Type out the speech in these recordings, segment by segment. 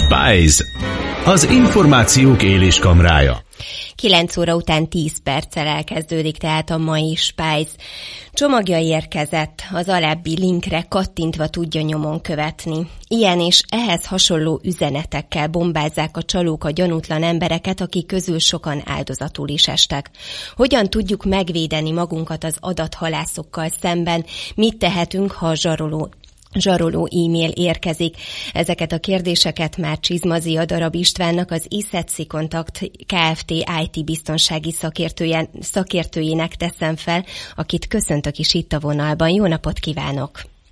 Spice, az információk éléskamrája. 9 óra után 10 perccel elkezdődik tehát a mai Spice. Csomagja érkezett, az alábbi linkre kattintva tudja nyomon követni. Ilyen és ehhez hasonló üzenetekkel bombázzák a csalók a gyanútlan embereket, akik közül sokan áldozatul is estek. Hogyan tudjuk megvédeni magunkat az adathalászokkal szemben? Mit tehetünk, ha a zsaroló e-mail érkezik? Ezeket a kérdéseket már Csizmazia Darab Istvánnak, az eSetsi Contact Kft. IT biztonsági szakértőjének teszem fel, akit köszöntök is itt a vonalban. Jó napot kívánok!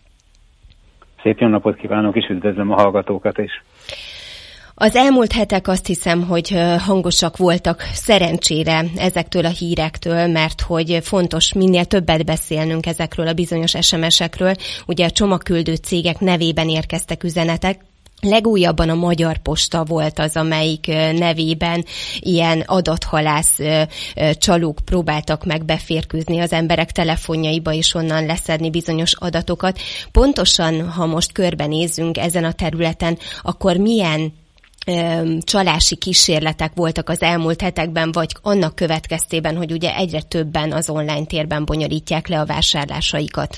Szép jó napot kívánok, és üdvözlöm a hallgatókat is! Az elmúlt hetek azt hiszem, hogy hangosak voltak szerencsére ezektől a hírektől, mert hogy fontos minél többet beszélnünk ezekről a bizonyos SMS-ekről. Ugye a csomagküldő cégek nevében érkeztek üzenetek. Legújabban a Magyar Posta volt az, amelyik nevében ilyen adathalász csalók próbáltak meg beférkőzni az emberek telefonjaiba és onnan leszedni bizonyos adatokat. Pontosan, ha most körbenézzünk ezen a területen, akkor milyen csalási kísérletek voltak az elmúlt hetekben, vagy annak következtében, hogy ugye egyre többen az online térben bonyolítják le a vásárlásaikat?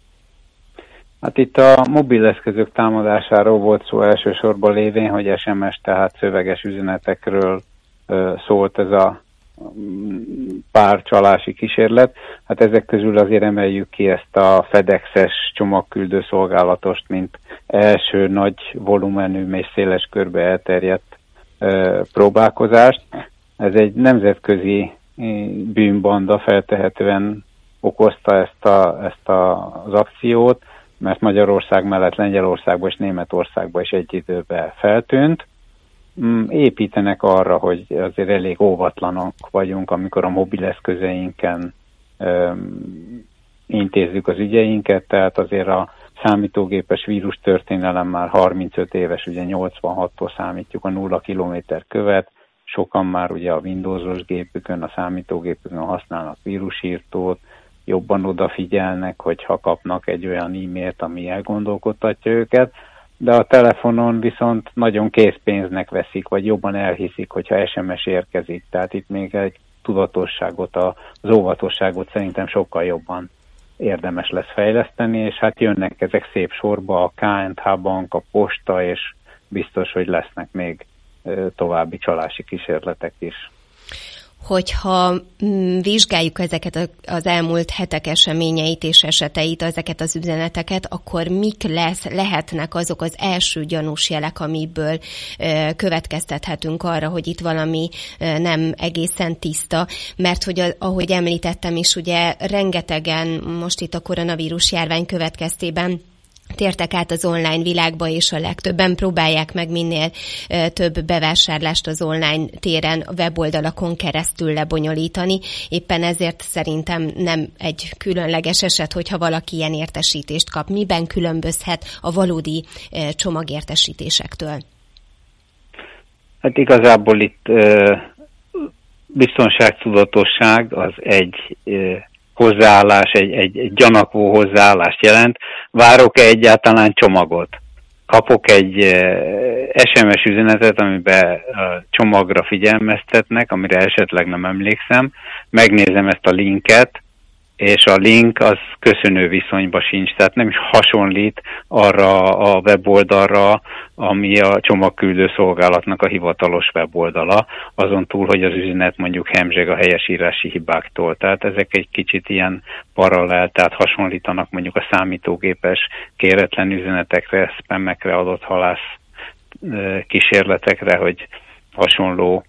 Hát itt a mobileszközök támadásáról volt szó elsősorban lévén, hogy SMS, tehát szöveges üzenetekről szólt ez a pár csalási kísérlet. Hát ezek közül azért emeljük ki ezt a FedEx-es csomagküldő szolgálatost, mint első nagy volumenű és széles körbe elterjedt próbálkozást. Ez egy nemzetközi bűnbanda feltehetően okozta ezt az akciót, mert Magyarország mellett Lengyelországban és Németországban is egy időben feltűnt. Építenek arra, hogy azért elég óvatlanok vagyunk, amikor a mobileszközeinken intézzük az ügyeinket, tehát azért a számítógépes vírus történelem már 35 éves, ugye 86-tól számítjuk a 0 kilométer követ, sokan már ugye a Windowsos gépükön, a számítógépükön használnak vírusírtót, jobban odafigyelnek, hogyha kapnak egy olyan e-mailt, ami elgondolkodtatja őket, de a telefonon viszont nagyon készpénznek veszik, vagy jobban elhiszik, hogyha SMS érkezik. Tehát itt még egy tudatosságot, az óvatosságot szerintem sokkal jobban érdemes lesz fejleszteni, és hát jönnek ezek szép sorba, a K&H Bank, a Posta, és biztos, hogy lesznek még további csalási kísérletek is. Hogyha vizsgáljuk ezeket az elmúlt hetek eseményeit és eseteit, ezeket az üzeneteket, akkor mik lehetnek azok az első gyanús jelek, amiből következtethetünk arra, hogy itt valami nem egészen tiszta, mert hogy ahogy említettem is, ugye rengetegen most itt a koronavírus járvány következtében tértek át az online világba, és a legtöbben próbálják meg minél több bevásárlást az online téren, a weboldalakon keresztül lebonyolítani. Éppen ezért szerintem nem egy különleges eset, hogyha valaki ilyen értesítést kap. Miben különbözhet a valódi csomagértesítésektől? Hát igazából itt biztonságtudatosság az egy hozzáállás, egy gyanakvó hozzáállást jelent. Várok-e egyáltalán csomagot? Kapok egy SMS üzenetet, amiben csomagra figyelmeztetnek, amire esetleg nem emlékszem, megnézem ezt a linket, és a link az köszönő viszonyba sincs, tehát nem is hasonlít arra a weboldalra, ami a csomagküldő szolgálatnak a hivatalos weboldala, azon túl, hogy az üzenet mondjuk hemzseg a helyesírási hibáktól. Tehát ezek egy kicsit ilyen paralel, tehát hasonlítanak mondjuk a számítógépes kéretlen üzenetekre, spammekre, adott halász kísérletekre, hogy hasonló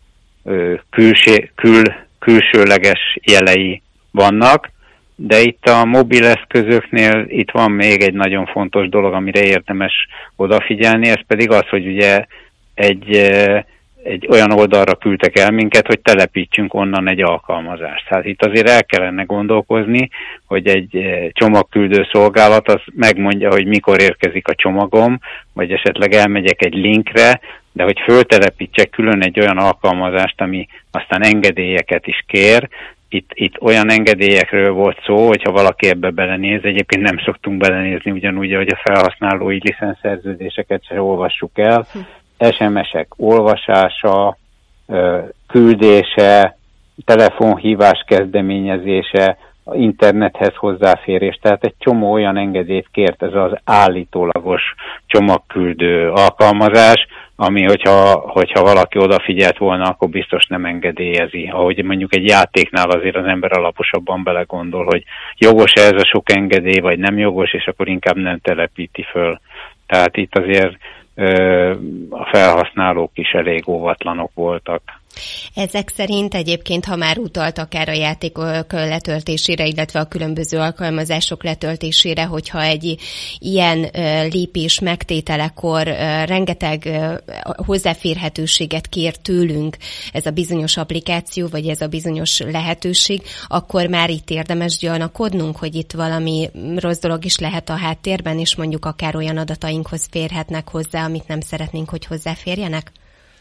külsőleges jelei vannak. De itt a mobileszközöknél itt van még egy nagyon fontos dolog, amire érdemes odafigyelni, ez pedig az, hogy ugye egy olyan oldalra küldtek el minket, hogy telepítsünk onnan egy alkalmazást. Tehát itt azért el kellene gondolkozni, hogy egy csomagküldő szolgálat az megmondja, hogy mikor érkezik a csomagom, vagy esetleg elmegyek egy linkre, de hogy föltelepítsek külön egy olyan alkalmazást, ami aztán engedélyeket is kér. Itt olyan engedélyekről volt szó, hogyha valaki ebbe belenéz, egyébként nem szoktunk belenézni ugyanúgy, hogy a felhasználói licenszerződéseket se olvassuk el, SMS-ek olvasása, küldése, telefonhívás kezdeményezése, internethez hozzáférés, tehát egy csomó olyan engedélyt kért ez az állítólagos csomagküldő alkalmazás, ami, hogyha valaki odafigyelt volna, akkor biztos nem engedélyezi. Ahogy mondjuk egy játéknál azért az ember alaposabban belegondol, hogy jogos-e ez a sok engedély, vagy nem jogos, és akkor inkább nem telepíti föl. Tehát itt azért a felhasználók is elég óvatlanok voltak. Ezek szerint egyébként, ha már utalt akár a játékok letöltésére, illetve a különböző alkalmazások letöltésére, hogyha egy ilyen lépés megtételekor rengeteg hozzáférhetőséget kér tőlünk ez a bizonyos applikáció, vagy ez a bizonyos lehetőség, akkor már itt érdemes gyanakodnunk, hogy itt valami rossz dolog is lehet a háttérben, és mondjuk akár olyan adatainkhoz férhetnek hozzá, amit nem szeretnénk, hogy hozzáférjenek?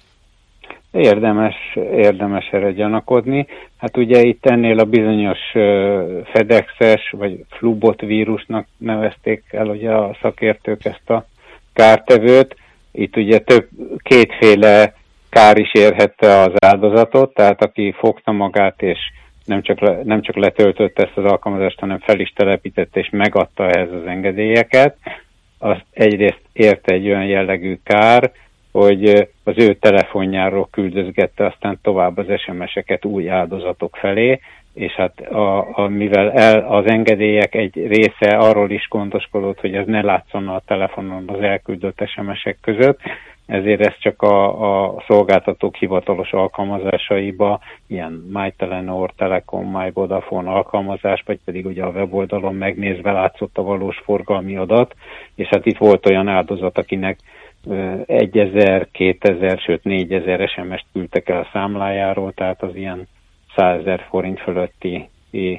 Érdemes erre gyanakodni. Hát ugye itt ennél a bizonyos FedEx-es, vagy Flubot vírusnak nevezték el ugye a szakértők ezt a kártevőt. Itt ugye kétféle kár is érhette az áldozatot, tehát aki fogta magát és nem csak letöltötte ezt az alkalmazást, hanem fel is telepítette és megadta ehhez az engedélyeket, azt egyrészt érte egy olyan jellegű kár, hogy az ő telefonjáról küldözgette aztán tovább az SMS-eket új áldozatok felé, és hát mivel az engedélyek egy része arról is gondoskodott, hogy ez ne látszon a telefonon az elküldött SMS-ek között, ezért ez csak a szolgáltatók hivatalos alkalmazásaiba, ilyen MyTelenor, Telekom, MyVodafone alkalmazás, vagy pedig ugye a weboldalon megnézve látszott a valós forgalmi adat, és hát itt volt olyan áldozat, akinek 1000, 2000, sőt 4000 SMS-t küldtek el a számlájáról, tehát az ilyen 100 000 forint fölötti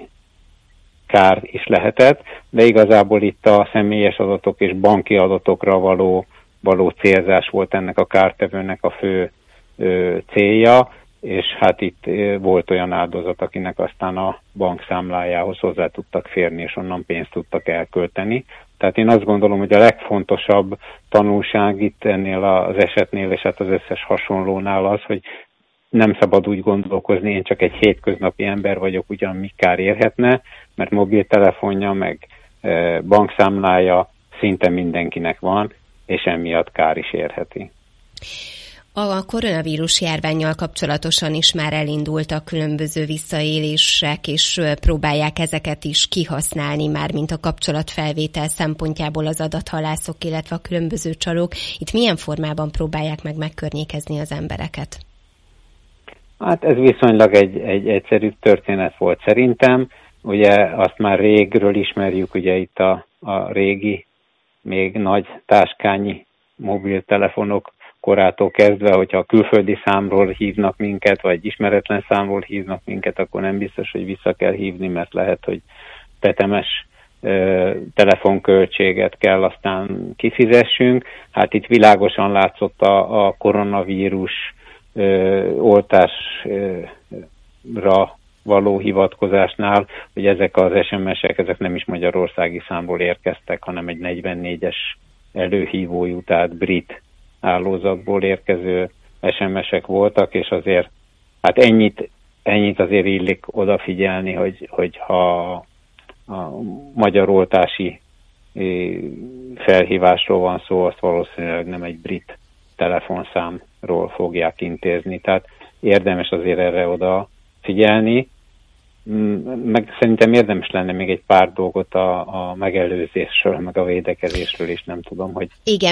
kár is lehetett, de igazából itt a személyes adatok és banki adatokra való célzás volt ennek a kártevőnek a fő célja, és hát itt volt olyan áldozat, akinek aztán a bankszámlájához hozzá tudtak férni, és onnan pénzt tudtak elkölteni. Tehát én azt gondolom, hogy a legfontosabb tanulság itt ennél az esetnél, és hát az összes hasonlónál az, hogy nem szabad úgy gondolkozni, én csak egy hétköznapi ember vagyok, ugyan mi kár érhetne, mert mobiltelefonja, meg bankszámlája szinte mindenkinek van, és emiatt kár is érheti. A koronavírus járvánnyal kapcsolatosan is már elindultak különböző visszaélések, és próbálják ezeket is kihasználni már, mint a kapcsolatfelvétel szempontjából az adathalászok, illetve a különböző csalók. Itt milyen formában próbálják meg megkörnyékezni az embereket? Hát ez viszonylag egy egyszerű történet volt szerintem. Ugye azt már régről ismerjük, ugye itt a régi, még nagy táskányi mobiltelefonok korától kezdve, hogyha a külföldi számról hívnak minket, vagy ismeretlen számról hívnak minket, akkor nem biztos, hogy vissza kell hívni, mert lehet, hogy tetemes telefonköltséget kell aztán kifizessünk. Hát itt világosan látszott a koronavírus oltásra való hivatkozásnál, hogy ezek az SMS-ek, ezek nem is magyarországi számból érkeztek, hanem egy 44-es előhívójú, tehát brit hálózatból érkező SMS-ek voltak, és azért hát ennyit azért illik odafigyelni, hogy ha a magyar oltási felhívásról van szó, azt valószínűleg nem egy brit telefonszámról fogják intézni. Tehát érdemes azért erre oda figyelni, meg szerintem érdemes lenne még egy pár dolgot a megelőzésről, meg a védekezésről is, nem tudom, hogy... Igen,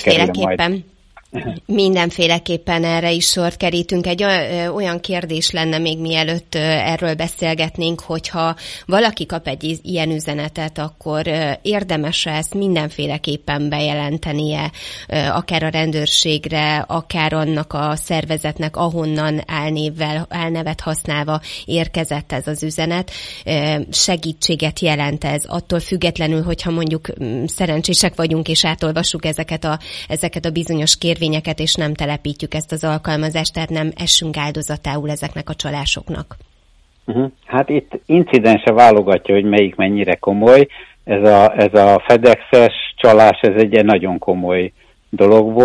mindenféleképpen erre is sort kerítünk. Egy olyan kérdés lenne még mielőtt erről beszélgetnénk, hogyha valaki kap egy ilyen üzenetet, akkor érdemes ezt mindenféleképpen bejelentenie, akár a rendőrségre, akár annak a szervezetnek, ahonnan álnevet használva érkezett ez az üzenet. Segítséget jelent ez, attól függetlenül, hogyha mondjuk szerencsések vagyunk és átolvassuk ezeket a bizonyos kérvényeket, és nem telepítjük ezt az alkalmazást, tehát nem essünk áldozatául ezeknek a csalásoknak. Hát itt incidense válogatja, hogy melyik mennyire komoly. Ez a FedEx-es csalás, ez egy nagyon komoly dolog volt.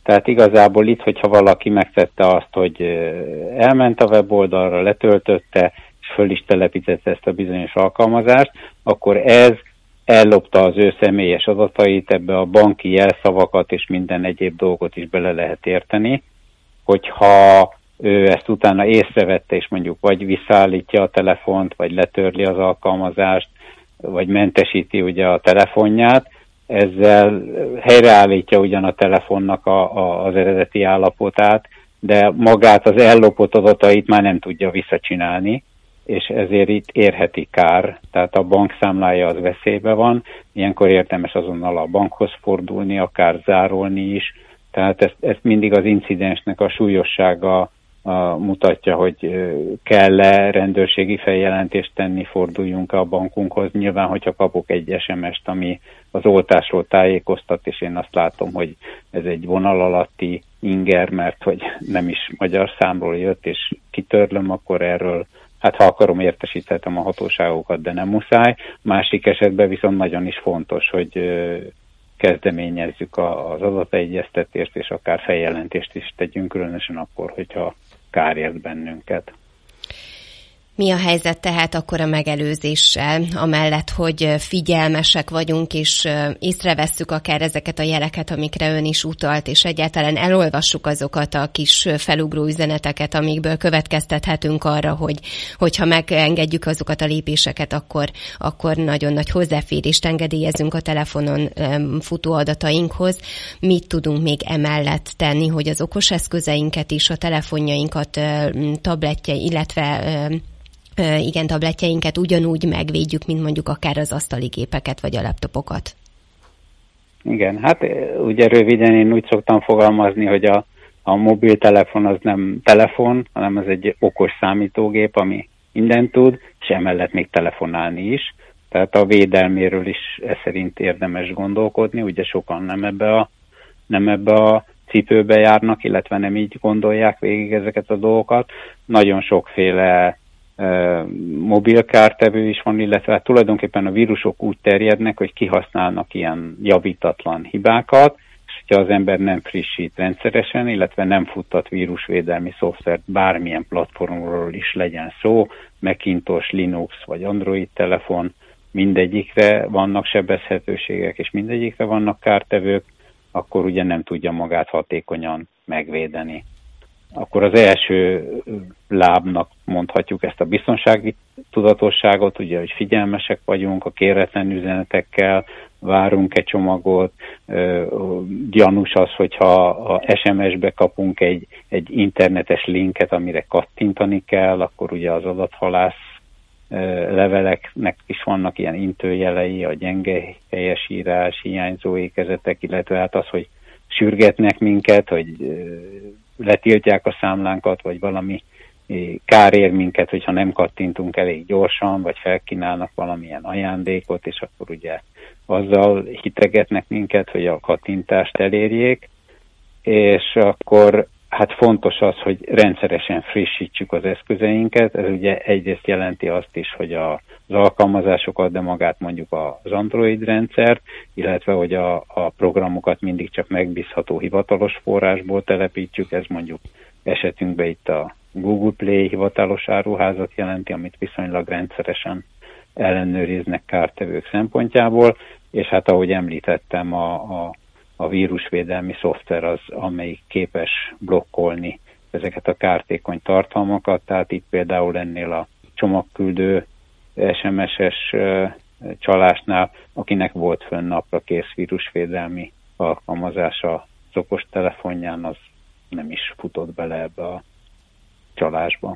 Tehát igazából itt, hogyha valaki megtette azt, hogy elment a weboldalra, letöltötte, és föl is telepítette ezt a bizonyos alkalmazást, akkor ez ellopta az ő személyes adatait, ebbe a banki jelszavakat és minden egyéb dolgot is bele lehet érteni. Hogyha ő ezt utána észrevette, és mondjuk vagy visszaállítja a telefont, vagy letörli az alkalmazást, vagy mentesíti ugye a telefonját, ezzel helyreállítja ugyan a telefonnak az eredeti állapotát, de magát az ellopott adatait már nem tudja visszacsinálni, és ezért itt érheti kár, tehát a bankszámlája az veszélybe van, ilyenkor érdemes azonnal a bankhoz fordulni, akár zárolni is, tehát ezt mindig az incidensnek a súlyossága mutatja, hogy kell-e rendőrségi feljelentést tenni, forduljunk a bankunkhoz. Nyilván, hogyha kapok egy SMS-t, ami az oltásról tájékoztat, és én azt látom, hogy ez egy vonal alatti inger, mert hogy nem is magyar számról jött, és kitörlöm, akkor erről, hát ha akarom, értesíthetem a hatóságokat, de nem muszáj. Másik esetben viszont nagyon is fontos, hogy kezdeményezzük az adategyeztetést, és akár feljelentést is tegyünk, különösen akkor, hogyha kár ért bennünket. Mi a helyzet tehát akkor a megelőzéssel, amellett, hogy figyelmesek vagyunk, és észrevesszük akár ezeket a jeleket, amikre ön is utalt, és egyáltalán elolvassuk azokat a kis felugró üzeneteket, amikből következtethetünk arra, hogyha megengedjük azokat a lépéseket, akkor nagyon nagy hozzáférést engedélyezünk a telefonon futó adatainkhoz. Mit tudunk még emellett tenni, hogy az okos eszközeinket is, a telefonjainkat, tabletjeinket ugyanúgy megvédjük, mint mondjuk akár az asztali gépeket, vagy a laptopokat? Igen, hát ugye röviden én úgy szoktam fogalmazni, hogy a mobiltelefon az nem telefon, hanem az egy okos számítógép, ami mindent tud, és emellett még telefonálni is. Tehát a védelméről is ez szerint érdemes gondolkodni, ugye sokan nem ebbe a cipőbe járnak, illetve nem így gondolják végig ezeket a dolgokat. Nagyon sokféle mobilkártevő is van, illetve hát tulajdonképpen a vírusok úgy terjednek, hogy kihasználnak ilyen javítatlan hibákat, és hogyha az ember nem frissít rendszeresen, illetve nem futtat vírusvédelmi szoftvert bármilyen platformról is legyen szó, Macintosh, Linux vagy Android telefon, mindegyikre vannak sebezhetőségek, és mindegyikre vannak kártevők, akkor ugye nem tudja magát hatékonyan megvédeni. Akkor az első lábnak mondhatjuk ezt a biztonsági tudatosságot, ugye, hogy figyelmesek vagyunk a kéretlen üzenetekkel, várunk egy csomagot, gyanús az, hogyha a SMS-be kapunk egy internetes linket, amire kattintani kell, akkor ugye az adathalász leveleknek is vannak ilyen intőjelei, a gyenge helyesírás, hiányzó ékezetek, illetve hát az, hogy sürgetnek minket, hogy letiltják a számlánkat, vagy valami kár ér minket, hogyha nem kattintunk elég gyorsan, vagy felkínálnak valamilyen ajándékot, és akkor ugye azzal hitegetnek minket, hogy a kattintást elérjék, és akkor hát fontos az, hogy rendszeresen frissítsük az eszközeinket. Ez ugye egyrészt jelenti azt is, hogy az alkalmazásokat, de magát mondjuk az Android rendszert, illetve hogy a programokat mindig csak megbízható hivatalos forrásból telepítsük. Ez mondjuk esetünkben itt a Google Play hivatalos áruházat jelenti, amit viszonylag rendszeresen ellenőriznek kártevők szempontjából, és hát ahogy említettem, a vírusvédelmi szoftver az, amelyik képes blokkolni ezeket a kártékony tartalmakat, tehát itt például ennél a csomagküldő SMS-es csalásnál, akinek volt fönn napra kész vírusvédelmi alkalmazása az okostelefonján, az nem is futott bele ebbe a csalásba.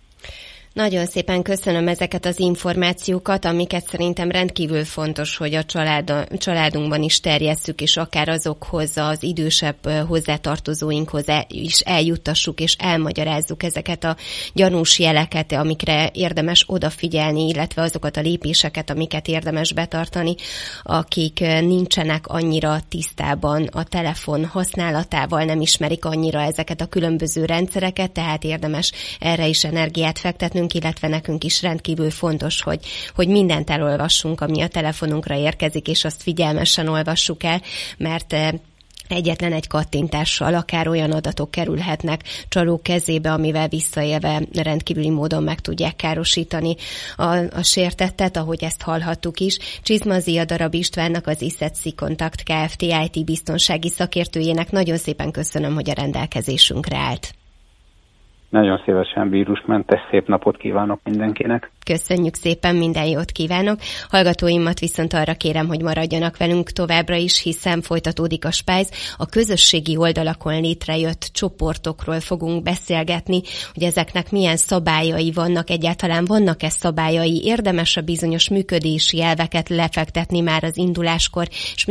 Nagyon szépen köszönöm ezeket az információkat, amiket szerintem rendkívül fontos, hogy a családunkban is terjesszük, és akár azokhoz az idősebb hozzátartozóinkhoz is eljuttassuk, és elmagyarázzuk ezeket a gyanús jeleket, amikre érdemes odafigyelni, illetve azokat a lépéseket, amiket érdemes betartani, akik nincsenek annyira tisztában a telefon használatával, nem ismerik annyira ezeket a különböző rendszereket, tehát érdemes erre is energiát fektetnünk, illetve nekünk is rendkívül fontos, hogy mindent elolvassunk, ami a telefonunkra érkezik, és azt figyelmesen olvassuk el, mert egyetlen egy kattintással akár olyan adatok kerülhetnek csalók kezébe, amivel visszaélve rendkívüli módon meg tudják károsítani a sértettet, ahogy ezt hallhattuk is. Csizmazia Darab Istvánnak, az ISETSI Contact Kft. IT biztonsági szakértőjének nagyon szépen köszönöm, hogy a rendelkezésünkre állt. Nagyon szívesen, vírusmentes szép napot kívánok mindenkinek. Köszönjük szépen, minden jót kívánok. Hallgatóimat viszont arra kérem, hogy maradjanak velünk továbbra is, hiszen folytatódik a Spájz. A közösségi oldalakon létrejött csoportokról fogunk beszélgetni, hogy ezeknek milyen szabályai vannak, egyáltalán vannak-e szabályai, érdemes a bizonyos működési elveket lefektetni már az induláskor, és